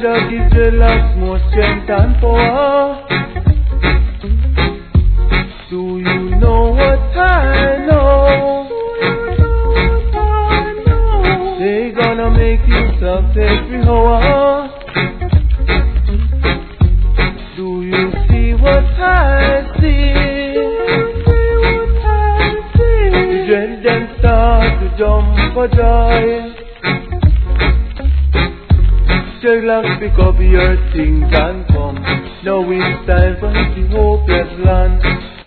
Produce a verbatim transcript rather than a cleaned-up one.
Jah give dreadlocks more strength and power. Do you know what I know? They gonna make you tough every hour. Do you see what I see? The dread them start to jump for joy. Dreadlocks pick up your things and come. Now it's time for the hopeless land.